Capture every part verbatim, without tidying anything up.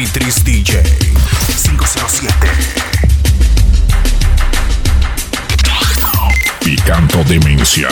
Tetris D J cinco cero siete. Picanto Demencia.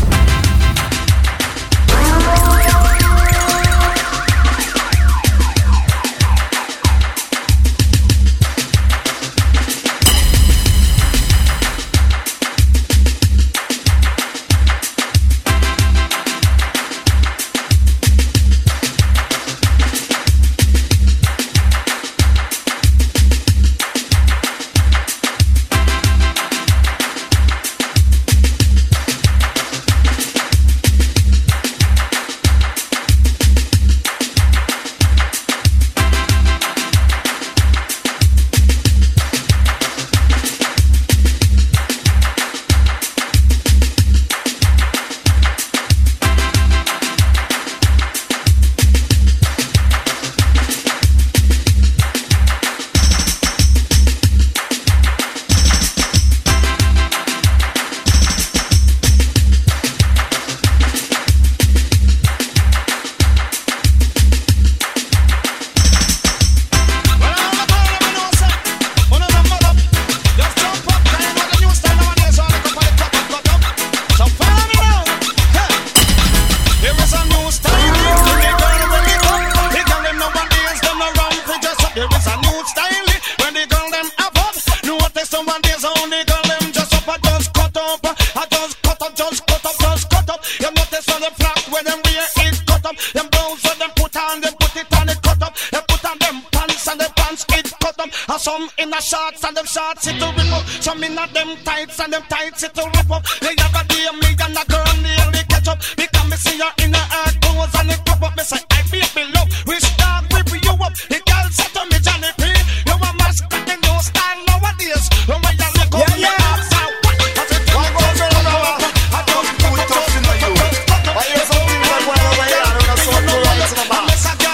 Some in a shorts and them shorts it to rip up. Some in a them tights and them tights it to rip up. They have a day me and a girl nearly catch up. Because me see her in her hard clothes and it pop up. Me say I feel me love. Which dog rip you up? The girl said to me Johnny P, you a mascot in no style nowadays. When you look up your arms out, what does it do? What goes on over? I don't put tough in the youth. Why you so things that went over here? I don't know so to right to the back.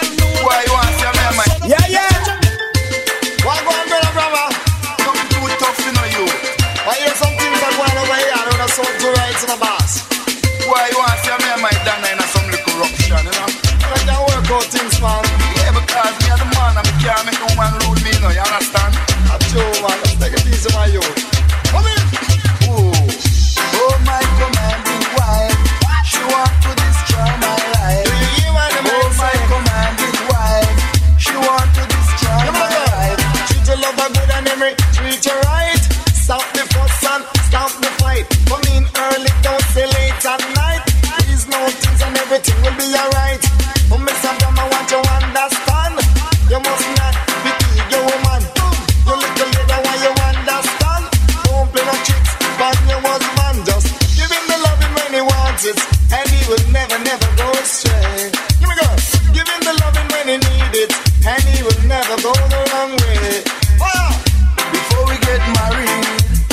Why you want to see me and my yeah yeah. So to right to the boss. Why you want to see me and my dad in some little corruption, you know? I can work out things, man. Yeah, because me and the man and me can't make no man rule me, you know, you understand? I'm true, man. Let's take it easy, my youth. Come in. Oh, oh my commanding wife, she want to destroy my life. Do you hear what the man say? Oh my commanding wife, she want to destroy my life. Treat your lover good and every treat you right. Stop the fuss and stop the fight. Come in early, don't stay late at night. Please know things and everything will be alright. Oh, Mister Brown, I want you to understand. You must not be your woman. You little lady, why you understand? Don't play no tricks, but you was man. Just give him the loving when he wants it, and he will never, never go astray. Give me go. Give him the loving when he needs it, and he will never go the wrong way. Fire! Before we get married,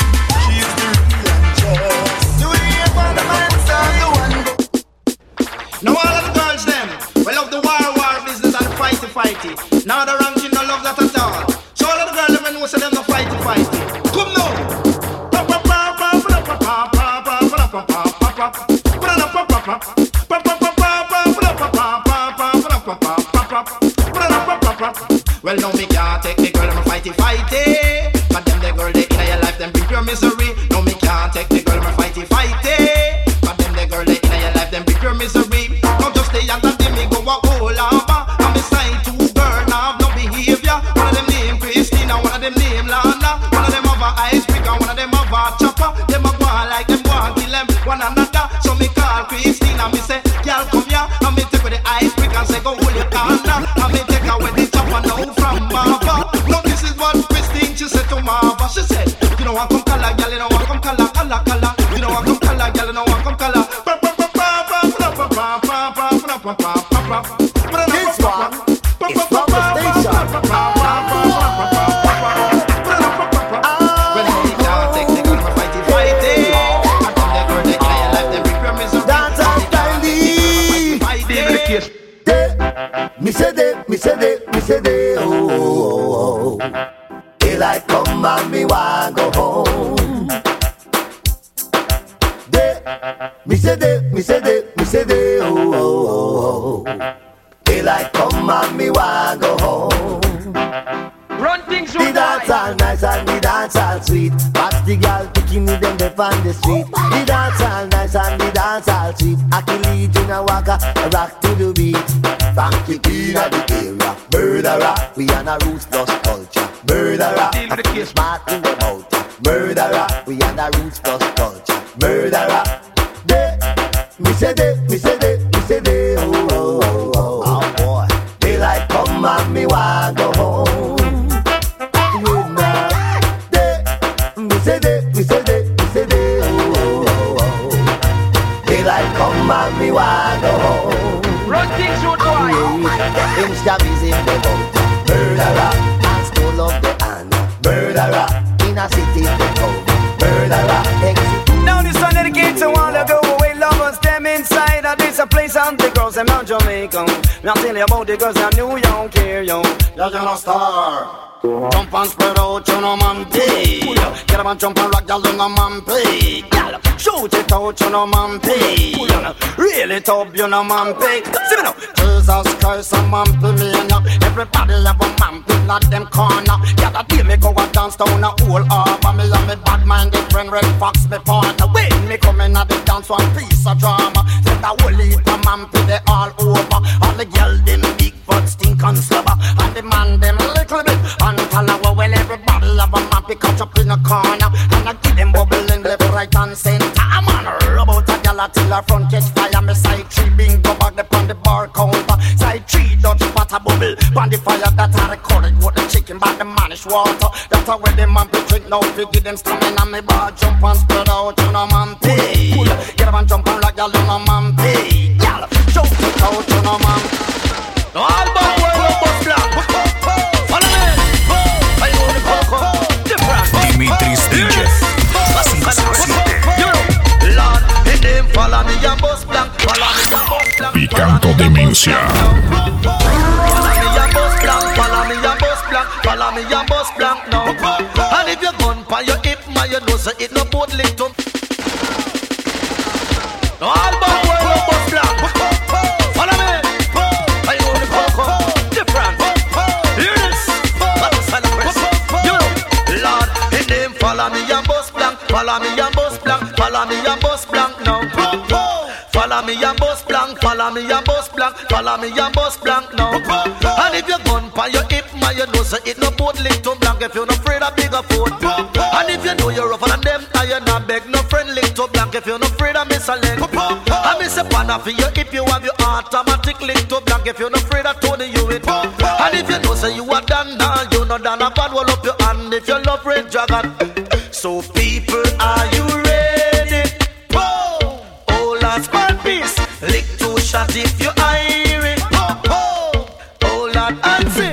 now all of the girls them, we love the war, war business and fighty, fighty. Now the ranking no love that at all. So all of the girls them know say them no fighty, fighty. Come now. Well now me can't take the girl them fighty, fighty. But them the girl they in your life them bring pure misery. No me can't take the girl them fighty, fighty. But them the girl they in your life them bring pure misery. Now just stay and let me go a whole over. I'm a sign to girl now have no behavior. One of them name Christina, one of them name Lana. One of them have a ice pick and one of them have a chopper. Them a go on like them want kill them one another. So me call Christina, me say, girl come here. And me take with the ice pick and say go hold your corner. And me take away the chopper now from Marva. Now this is what Christine she said to Marva. She said, you know I come color, girl, you know I come color, color, color. You know I come color, girl, you know I come color. This one is from the station. Me say they, me say they, me say they, oh, oh, oh. Daylight come and me want go home. They, me say they, me say they, me say they, oh, oh, oh, oh. Daylight come and me want go home. all nice and the dance all sweet. Watch the girl picking me them up on the street. The dance all nice and the dance all sweet. Achilles in a waka, rock to the beat. Funky queen of the area, murderer. We on a roots plus culture, murderer. I'm smart in the mouth, murderer. We on a roots plus culture, murderer. They, me say they, me say they, me say they. Oh, oh, oh, oh, oh boy. Daylight come and me want go home. Yeah, nah. They, me say they, me say they, me say they. Oh, oh, oh, oh. Daylight come and me want go home. Run things through boy. Him stabbies in the mouth, murderer. And stole up the hand, murderer. In a city they come, murderer. Exit. Now this one dedicated to all the go away lovers. Them inside of this a place and the girls them not Jamaican. Now tell you about the girls that New York here, yo. You're gonna star. Jump and spread out, you know, man, pay. Get up and jump and rock, y'all, you know, man, pay. Shoot it out, you know, man, pay. Really tough, you know, man, pay. See me now. Jesus Christ, a man, pay me, and everybody have a man, pay, not them corner. Yeah, that day me go and dance down a whole harbor. Me and me bad-minded friend, Red Fox, me partner. When me come in at the dance, one piece of drama. Let the whole heap of man, pay, they all over. All the girls, them big butt stink and slobber. And the man, them little bit. And follow when everybody have a map, it catch up in a corner. And I give them bubbling left, right and center. I'm on a robot, a gal till her front catch fire. Me side three bingo bag up on the bar counter. Side three Dutch butter bubble. On the fire that I recorded with the chicken by the manish water. That's how when the man be drink now, we give them stamina. Me bar jump and spread out, you know man pay. Get up and jump and like y'all, you know man pay. Y'all, jump it out, you know man. No all about world of bus black. Follow me. Dimitris D J, la cinco cero siete. Lord, in them follow me a bus blank, follow me a bus blank. Picando Demencia. Follow me a bus blank, follow me a bus blank, follow me a bus blank now. And if you gun by your hip, man, you know so it no boat link to. No all about world of bus blank. Follow me. I know the coco, different. Hear this? That was celebrate. You know, Lord, in them follow me a bus blank, follow me a bus blank, follow me a bus blank now. Follow me a bus blank, follow me a bus blank, follow me a bus blank now. And if you gun by your hip, man, you know so it no boat link to blank if you're not afraid of bigger foot. And if you know you're rougher than them, I you not beg no friend link to blank if you're not afraid of miss a leg. I miss a panna for you if you have your automatic link to blank if you're not afraid of Tony you it. And if you know say you are done now, you know done a bad wall up your hand if you love Red Dragon. So people, are you ready? Whoa! Oh, last man piece, lick two shot if you irie. Oh, oh, Lord, and sing.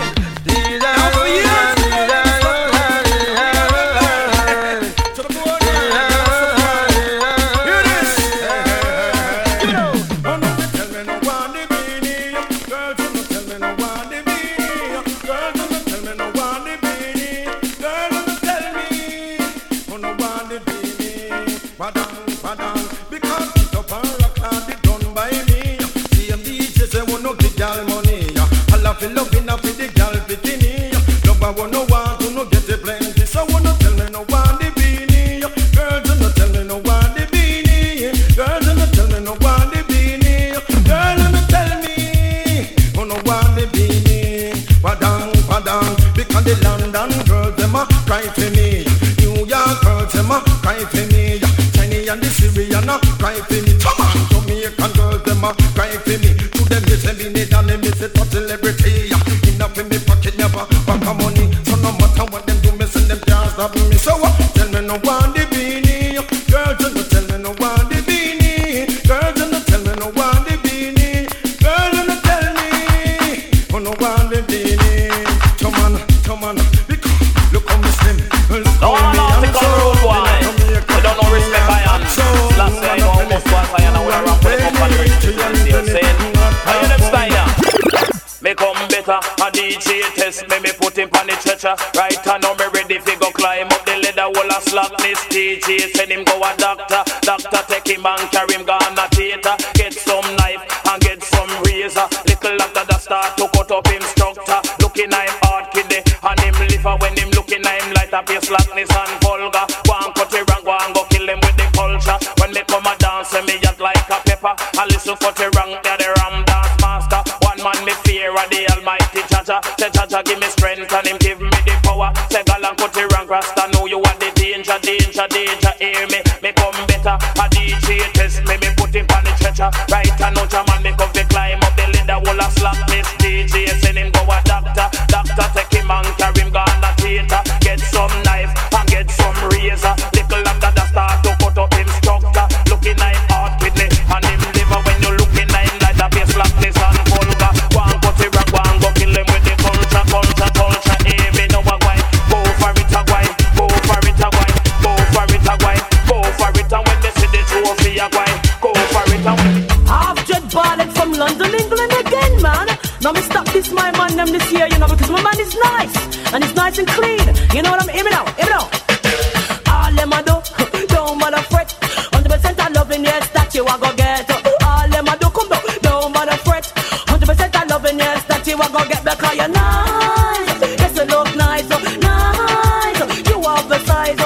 Right now me ready fi go climb up the ladder wall of slackness. D J send him go a doctor. Doctor take him and carry him gone a theater. Get some knife and get some razor. Little after the start to cut up him structure. Looking at him hard kid and him liver when him looking at him like a be slackness and vulgar. Go and cut it wrong, go and go kill them with the culture. When me come a dance, me hot like a pepper. I listen for the wrong, they're the ram dance master. One man me fear of the almighty Jaja. Say Jaja give me strength and him give me the power. Say gal and cut it wrong, Rasta know you are the danger, danger, danger. Hear me, me come better. A D J test me, me put him on the stretcher. Right and now Jaman me come to climb up the ladder. Wall a slackness D J send him go a doctor. Doctor take him and carry him go on the theater. Get some knife and get some razor. Little after the start to cut up him structure. Looking like hard kidney and him liver. When you looking like him like a face slackness and vulgar. Go and cut it rock, go and go kill him with the culture, culture, culture. Hey, me know a guy. Go for it a guy. Go for it a guy. Go for it a guy. Go for it a when they see the trophy a guy. Go for it a when. Half dread balling from London, England again, man. Now me stop this my man them this year, you know, because my man is nice and it's nice and clean. You know what I'm hear me now, hear me now. All them a do, don't bother fret. Hundred percent I loving, yes, that you a go get. All them a do, come down, don't bother fret. Hundred percent I loving, yes, that you a go get. Because you're nice, yes you look nice, nice. You have the size,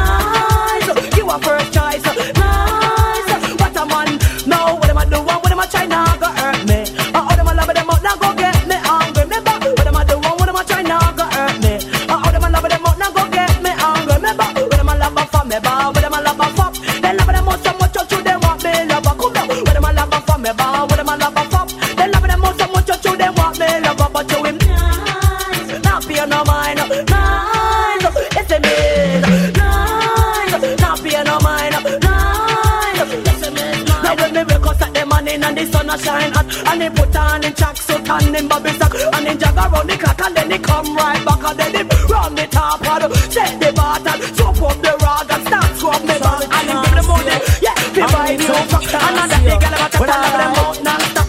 nice. You are first choice, nice. What a man, no, what am I doing? What am I trying now? Go hurt me. All them a love them out, now go get me hungry. Remember, what am I doing? What am I trying now? Go hurt me. All them a love them out, now go get me hungry. Remember, what am I love for me? What am I love for? They love them out so much, so they want me love. Come down, what am I love for me? What am I love for? They love them out so much, so they want me love. But you him nice, not pay no mind, nice. It's a miss, nice, not pay no mind, nice. It's a miss. Now when me wake up at the morning and the sun a shine hot, and he put on him tracksuit and him bobby sock, and he jog around the clock, and then he come right back, and then he run the top pad, set the bottle, soap up the rag and start scrub me back, and he give the money, yeah, he buy it so fast, and now that they get about to tell them out non-stop.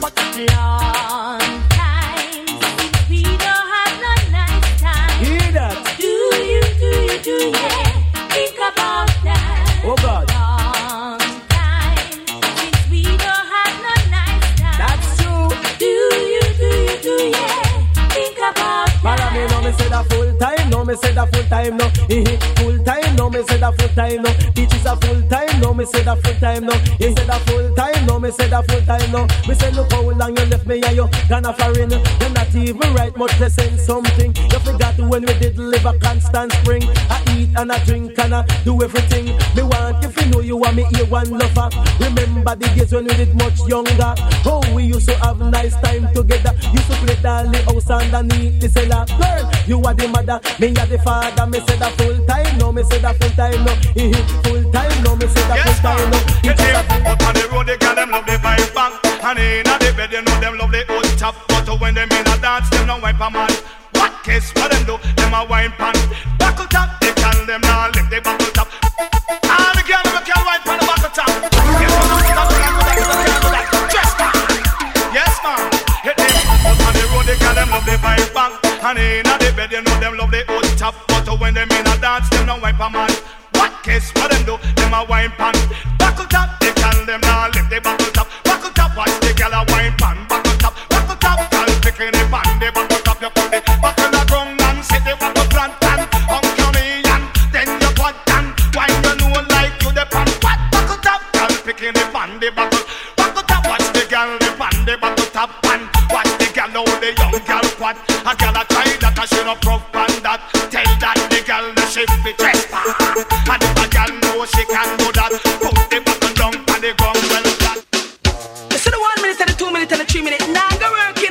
Long time since we don't have no nice time. Hear that? Do you, do you, do you think about that? Oh God. Long time since we don't have no nice time. That's true. Do you, do you, do you think about Man, that? I mean, no, me say that full time, no, me say that full time, no. Eh, full time, no, me say that full time, no. Bitches are full time, no, me say that full time, no. He said that full time, no, me say that full time, no. Me say look how long you left me and you gone a foreign. You're not even right much to send something. You forgot when we did live a constant spring. I eat and I drink and I do everything. Me want if you know you want me here one lover. Remember the days when we did much younger. Oh, we used to have nice time together. Used to play dolly house underneath the cellar. Girl, you are the mother, me are the father. Me say that full time, no, me say that full time, no. Full time, no, me say that Yes, full time, no. you see, out on the road, they got them love the vibe back. And in the bed, you know them love the old top. But when them in a dance, them no wipe a man. What case for them do? Them a wine pan. Buckle top, they call them now lift the buckle top. All the girls them can wine pan the buckle top. Yes, man, do that, do that, do that, do that, do that. Just man. Yes, man. Hit them. Out on the road, they got them love the vibe back. And in the bed, you know them love the old top. But when them in a dance, them no wipe a man. What case for them do? Them a wine pan. Buckle top, they call them now lift the buckle top. Buckle top, watch the girl a wine pan. Buckle top, buckle top, girl picking the pan. The buckle top, you put the buckle the ground and sit the buckle plant and uncle me and then you put down. Why you know like you the pan? What buckle top, girl picking the pan. The buckle, buckle top, watch the girl the pan. The buckle top pan. Watch the girl now the young girl what? A girl a try that a she no prof pan that. Tell that the girl the she fit dress pan. And if a girl know she can do that, put the buckle down and the ground well flat. You see the one minute and the two minute and the three minute. Now go working.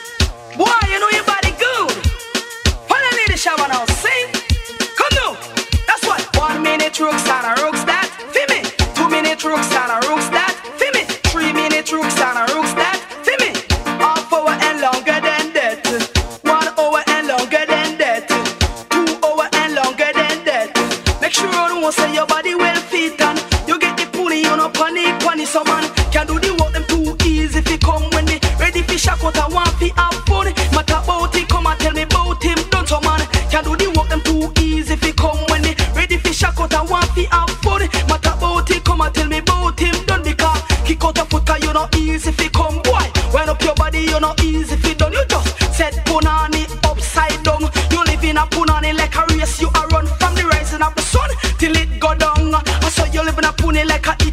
Boy, you know your body good. When I need a shower now, sing. Come now. That's what. One minute rooks and a rooks that. Feel me. Two minute rooks and a rooks that. Feel me. Three minute rooks and a rooks that. Feel me. Half hour and longer than that. One hour and longer than that. Two hour and longer than that. Make sure you don't say your body well fit and you get the pulling, you know, panic, panic. Some man can do the work them too easy if he come when they ready for shock out and want fi have fun. Matter about it, come and tell me about him. Don't some man can do the work them too easy if he come when they ready for shock out and want fi have fun. Matter about it, come and tell me about him. Don't because kick out a foot cause you not easy if he come. Boy, wind up your body, you not easy if he done. You just set punani upside down. You live in a punani like a race, you a run from the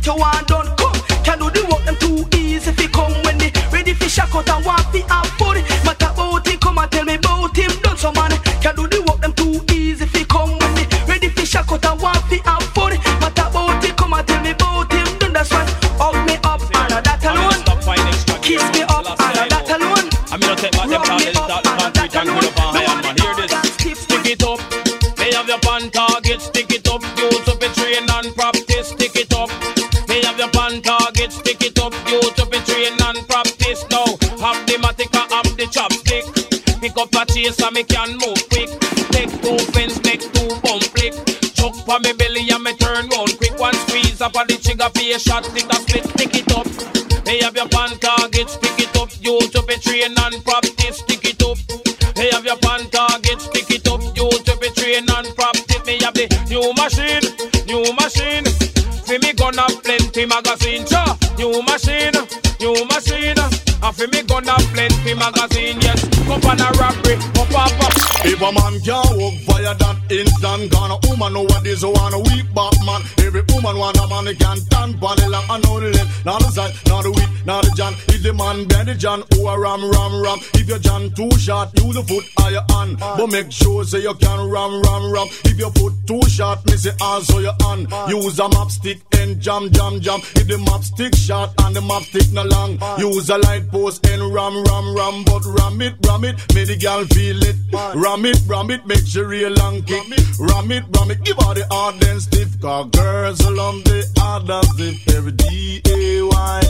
you want done. Come, can do the work them too easy if you come when they ready for shock out and want fi have fun. Matter about him, come and tell me about him. Done some man can do the work them too easy if you come when they ready for shock out and want fi have fun. Matter about him, come and tell me about him. Done that's why hug me up and that alone. Kiss me up and that alone. I'm gonna take my time to start the concrete and put up a high man. Hear this, stick it up. They have your pan target, stick it up. Use up a train and practice, stick it up. They have your pan target, stick it up. Use up a train and practice now. Have the matica, have the chopstick. Pick up a chase and me can move quick. Take two fence, make two bump flick. Chuck for me belly and me turn round quick. One squeeze up on the trigger, pay a shot, stick a split, stick it up. They have your pan target, stick it up. Use up a train and practice, stick it up. They have your pan target, stick it up. Use up a train and practice. Me have the new machine, new machine. For me gonna plenty magazine, cha. New machine, new machine. And for me gonna plenty magazine, yes. Up on a robbery, up up up. If a man can't walk via that instant, gonna woman nowadays who want a weak back man. Every woman want a man who can stand on the long and know the length. Not the side, not the width, not the John. If the man bend the John, who a ram, ram, ram. If your John too short, use a foot or your hand. But make sure say you can ram, ram, ram. If your foot too short, me say also your hand. Use a map stick and jam, jam, jam. If the map stick short and the map stick no long, use a light post and ram, ram, ram. But ram it, ram it, make the girl feel it. Ram it, ram it, make she real long kick. Ram it, ram it, give her the hard and stiff. Cause girls love the hard and stiff every D A Y.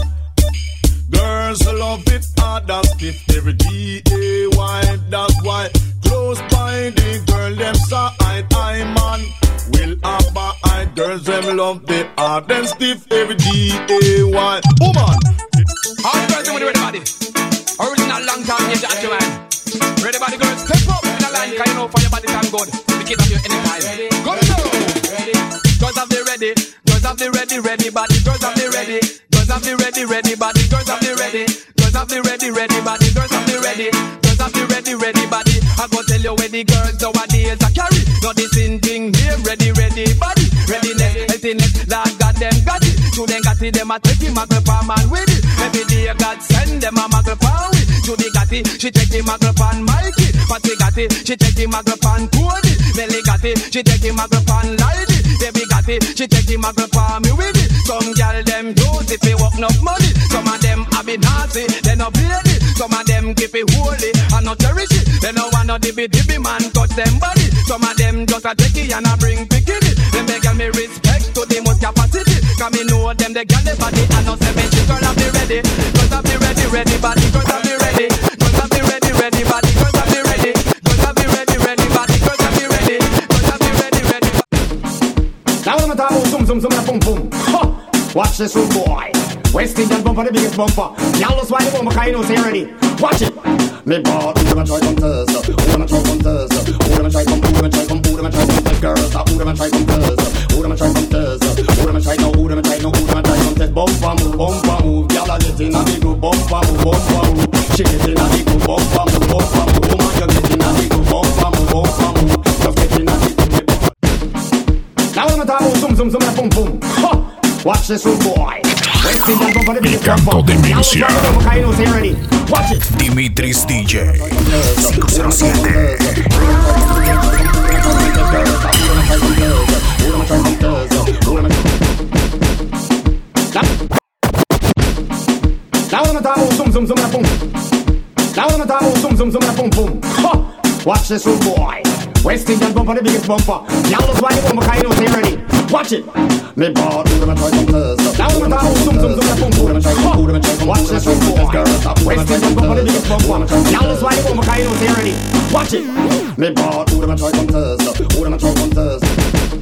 Girls love it hard and stiff every D A Y. That's why close by the girl them side I man will have my eye. Girls them love the hard and stiff every D A Y. Woman, all the girls with the body. Original long time age at you man. Ready body girls, step up in the line. Cause you know for your body time good. We keep up you anytime. Go to girls have the ready. Girls have the ready, ready body. Girls have the ready. Girls have the ready, ready body. Girls have the ready. Girls have the ready, ready body. Girls have the ready. Girls have the ready, ready body. I go tell you where the girls nowadays are carry. Not this in thing here. Ready, ready body. Readiness, healthiness. Lord God them got it. To them got it. Them a take him a grip a man with it. Every day God send them a grip on with. Judy got it. She take him a grip on Mikey. Patty got it. She take him a grip on Cody. Melly got it. She take him a grip on Lady. Baby got it. She take him a grip on me with it. Some girl them use if they work enough money. Some of them a be nasty. They no play it. Some of them keep it holy and not cherish it. They no want no dibby dibby man touch them body. Some of them just a take it and a bring bikini. Them they give me respect to the most capacity. Cause me know them they get the body and no seventy. Girl have the ready. Girls have the ready ready body. Girls have the ready. Girls have the ready ready body. Girls have the ready. Girls have the ready ready body. Girls have the ready. Girls have the ready ready body. Now I'm talking about zoom zoom zoom and boom boom. Ha! Watch this rude boy. West Indian bumper, the biggest bumper. Y'all know why the bumper, cause you know, say ready. Watch it. Me bought, who them a try come Thursday? Who them a try come Thursday? Who them a try come, who them a try come, who them a try come test girls? Who them a try come Thursday? Who them a try come Thursday? Who them a try no, who them a try no, who them a try come test bumper move, bumper move. Y'all a get in a big group, bumper move, bumper move. She get in a big group, bumper move, bumper move. Woman, you get in a big group, bumper move, bumper move. Just get in a big group. Now I'm talking about zoom zoom zoom and boom boom. Ha! Watch this rude boy. El campo de Misia. Watch it. Dimitris D J cinco cero siete. Now I'm talking zoom zoom zoom and boom. Now I'm talking zoom zoom zoom and boom boom. Ha! Watch this rude boy. West Indian bumper, the biggest bumper. Y'all know why the bumper, cause you know, say ready. Watch it. Me bought, who them a try come Thursday? Now I'm talking zoom zoom zoom and boom boom. Who them a try come, who them a try come. Watch this rude boy. West Indian bumper, the biggest bumper. Y'all know why the bumper, cause you know, say ready. Watch it. Me bought, who them a try come Thursday? Who them a try come Thursday?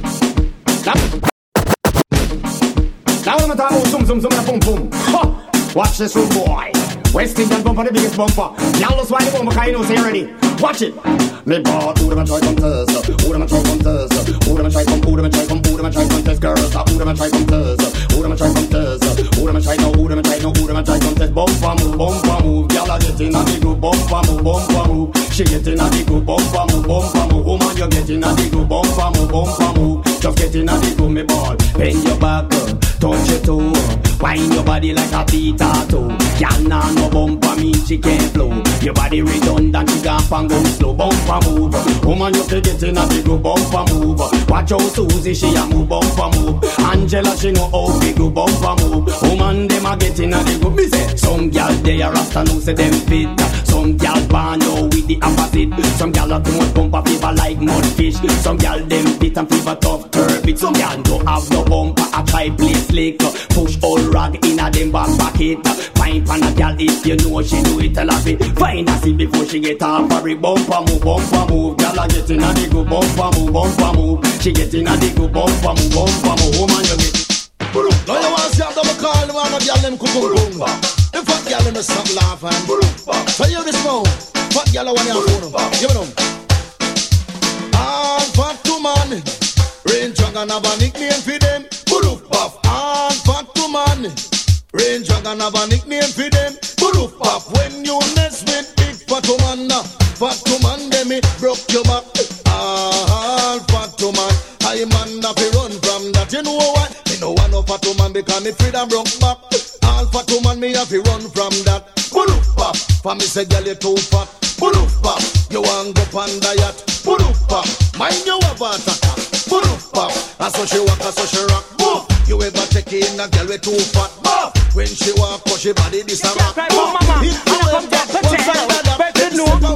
Now I'm talking zoom zoom zoom and boom boom. Ha! Watch this rude boy. West Indian bumper, the biggest bumper. Y'all know why the bumper, cause you know, say ready. Watch it. Me bought, who them a try come Thursday? Who them a try come Thursday? Who them a try come, who them a try come, who them a try come test girls? Who them a try come Thursday? Who them a try come Thursday? Who them a try no, who them a try no, who them a try come test bumper move, bumper move. Y'all a get in a big group, bumper move, bumper move. She get in a big group, bumper move, bumper move. Woman, you get in a big group, bumper move, bumper move. Just get get in a the go me ball. Bend your back, touch your toe, wind your body like a potato. Y'all nah no bumper mean she can't flow. Your body redundant, she got and go slow. Bumper move, woman you can get in a the go bumper move. Watch out Susie, she a move bumper move. Angela she know how big go bumper move. Woman them a get in a the go. Me say some gal they a rasta know say them fit. Some gal born out with the opposite. Some gal a too much bumper fever like mudfish. Some gal them fit and fever tough turbid. Some gal don't have no bumper a try play slick. Push all rag in a them back pocket. Fine pan a gal if you know she do it tell her it. Find a seat before she get off for it. Bumper move, bumper move. Gal a get in a the go bumper move, bumper move. She get in a the go bumper move, bumper move. Woman you get. Now you want to see after me call the man a gal them kukum. The fat gal them stop laughing. So you this now, fat gal want your phone. Give it them. All fat to man, Rain Dragon have a nickname for them. Buluf puff. All fat to man, Rain Dragon have a nickname for them. Buluf puff. When you mess with big fat to man, fat to man them it broke your back. All fat to man, I man have to run from that. You know what? No one no fat man because me afraid I'm wrong back. All fat man me have to run from that. Buluf pop, for me say girl you too fat. Buluf pop, you want go pan diet. Buluf pop, mind you have a attack. Buluf pop, and so she walk, and so she rock. Move, you ever check in a girl we too fat. Move, when she walk, cause she body this a rock. Move, if you ever one side of that, then no one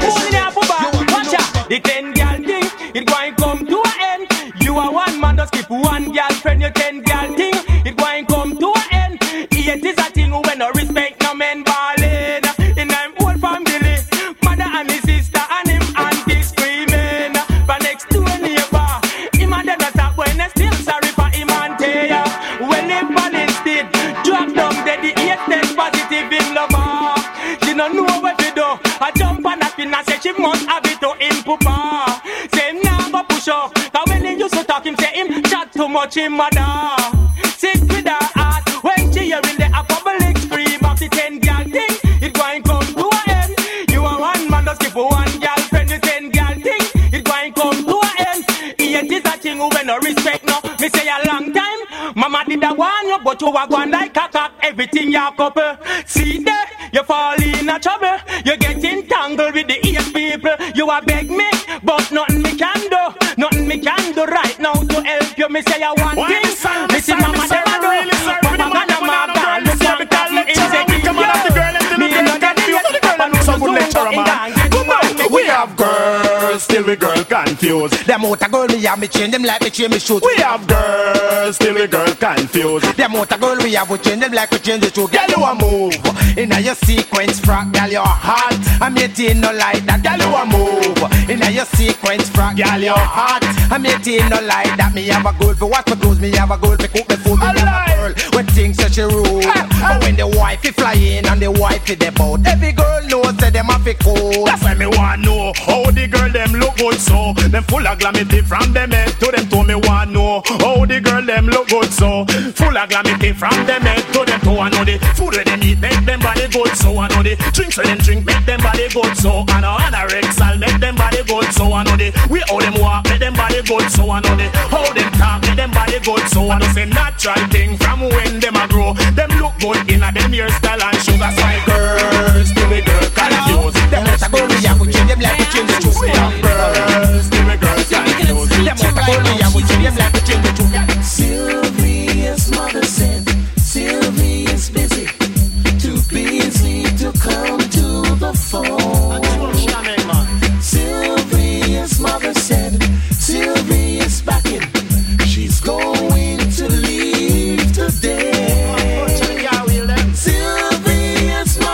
watch out. The ten girl thing, it going come to an end. You are one man, just keep one girlfriend, you ten girl thing. It going come to an end. It is a thing when no respect no men ballin'. In them whole family, mother and his sister and him auntie screaming. But next door neighbor, him and them attack when they still sorry for him and Taya. When they balanced it, drop down dead the eight test positive in lover. She don't know what to do. I jump on that pin and say she must have it to him papa. Say him now go push up. Cause when he used to talk him say him chat too much him mother. Sit with her heart when she hearing the a public scream of the ten girl thing. It going come to an end. You are one man just give one girlfriend the ten girl thing. It going come to an end. It is a thing when no respect no. Me say a long time. Mama did a one you but you are going like a cock. Everything you couple. See there you fall in a trouble. You get entangled with the eight people. You are beg me but nothing me can do. Nothing me can do right now to help you. Me say I want thing. Me see mama them a do. Papa gonna mama gonna look and call me insecure. Me no get it. Papa no so good lecturer man. We have girls, still we girl confused. Them out a girl me have me change them like me change me shoes. We have girls, still we girl confused. Them out a girl we have we change them like we change the shoes. Girl you a move inna your sequence frock, girl you hot. I'm eighteen no like that. Girl you a move inna your sequence frock, girl you hot. I'm eighteen no like that. Me have a goal for wash my clothes, me have a goal for cook me food. Me have a girl when things such a rule. But when the wifey fly in and the wifey they bout, every girl knows that them have a cool. That's why me want know how the girl them look good so. Them full of glamity from them head to them toe. Me want know how the girl them look good so. Full of glamity from them head to them toe. I know the food where them eat make them body good so. I know the drinks where them drink make them body good so. I know anorexia make them body good so. I know the way how them walk make them body good so. I know the how them talk make them body good so. I know say natural thing from when them a grow. Them look good in a them hairstyle and sugar. So my girls still the girl confused. Them out a girl we have we change them like we change the shoes. We have girls, still the girls confused. Them out a girl we have we change them like we change the shoes. Sylvia's mother said Sylvia's busy, too busy to come to the phone. Sylvia's mother said Sylvia's back in, she's going to leave today. Sylvia's mother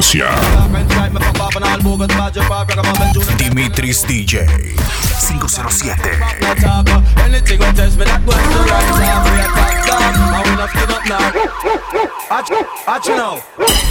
Demencia. Dimitris D J cinco cero siete. Anything will test me, that going to rise up. We are top dog, and we not skin up now. Watch, watch you now.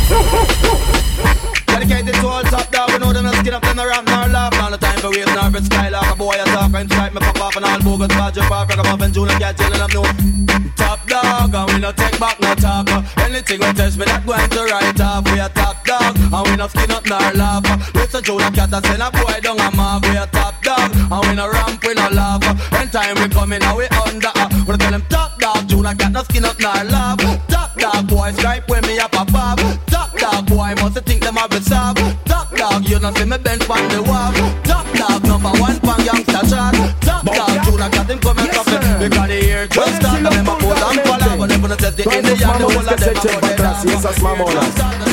Dedicated to all top dog, we know them not skin up, them no rap nor laugh. Now the time for waste nor bit skylark. A boy a talk and strike me pop off and all bogus badger pop. Ragamuffin Junior can't tell them no. Top dog, and we no take back no talk. Anything will test me, that going to right off. We are top dog, and we no skin up nor laugh. Listen Junior cat a send a boy down a mark. We are top dog, and we no ramp, we no laugh. When time we come in, and we under. Uh, we tell them top dog, Junior cat no skin up nor laugh. Top dog boy stripe when me up a pop. Top dog boy must think them have it solved. Top dog, you know see me bench on the wall. Top dog number one pan youngster chat. Top dog, Junior cat him come and stop it. Because the ear just start and them a pose and follow. But them gonna test the end of the whole of them a go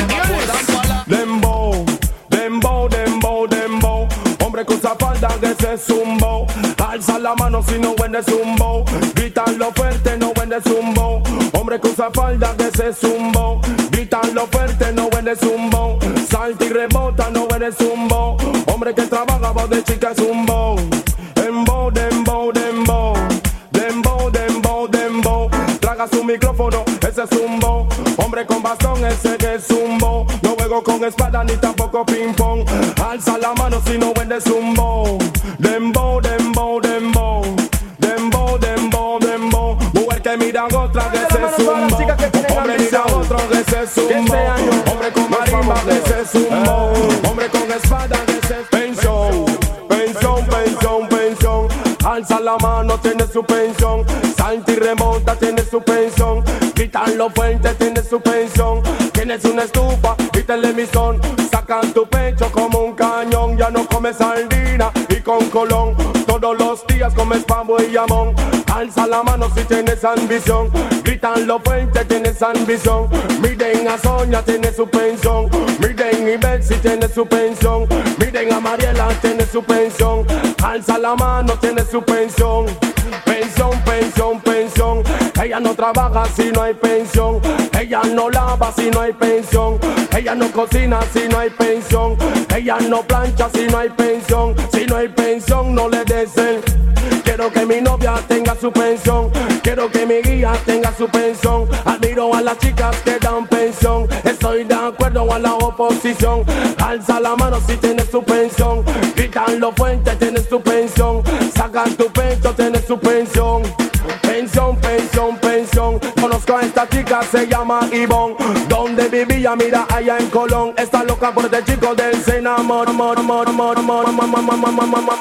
dead. Dembow, dembow, dembow, dembow. Hombre con esa falda que se zumbó. Alza la mano si no vende zumbo. Gritanlo fuerte, no vende zumbo. Hombre con esa falda que se zumbó. Gritanlo fuerte, no vende zumbo. Salta y rebota, no vende zumbo. Hombre que trabaja, voz de chica zumbo. Dembow, dembow, dembow. Dembow, dembow, dembow. Traga su micrófono, ese zumbo. Hombre con bastón, ese que es zumbo. No juego con espada ni tampoco ping pong. Alza la mano si no vende zumbo. Dembow, dembow, dembow. Dembow, dembow, dembow. Mujer que mira otra que se zumbo. Hombre mira otro que se zumbo. Hombre con marimba que se zumbo. Hombre con espada que se pensión. Pensión, pensión, pensión. Alza la mano, tiene su pensión. Salta y remonta, tiene su pensión. Gritarlo fuerte, tiene su pensión. Tienes una estufa y televisón. Sacan tu pecho como un cañón. Ya no comes sardina y con colón. Todos los días comes pavo y jamón. Alza la mano si tienes ambición. Gritanlo fuerte, tienes ambición. Miren a Sonia, tiene su pensión. Miren a Ibel si tiene su pensión. Miren a Mariela, tiene su pensión. Alza la mano, tiene su pensión. Pensión, pensión, pensión. Ella no trabaja si no hay pensión. Ella no lava si no hay pensión. Ella no cocina si no hay pensión. Ella no plancha si no hay pensión. Si no hay pensión, no le des el. Quiero que mi novia tenga su pensión. Quiero que mi guía tenga su pensión. Admiro a las chicas que dan pensión. Estoy de acuerdo a la oposición. Alza la mano si tienes su pensión. Gritanlo fuerte, tienes su pensión. Sacan tu pecho, tienes su pensión. Pensión, pensión, pensión. Conozco a esta chica, se llama Ivonne. Donde vivía, mira, allá en Colón. Está loca por este chico del Sena. Amor, amor, amor, amor, amor, amor, amor, amor, amor.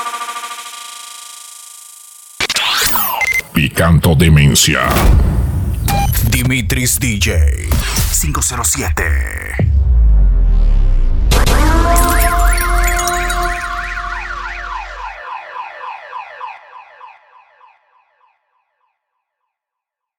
Picando Demencia. Dimitris D J cinco cero siete.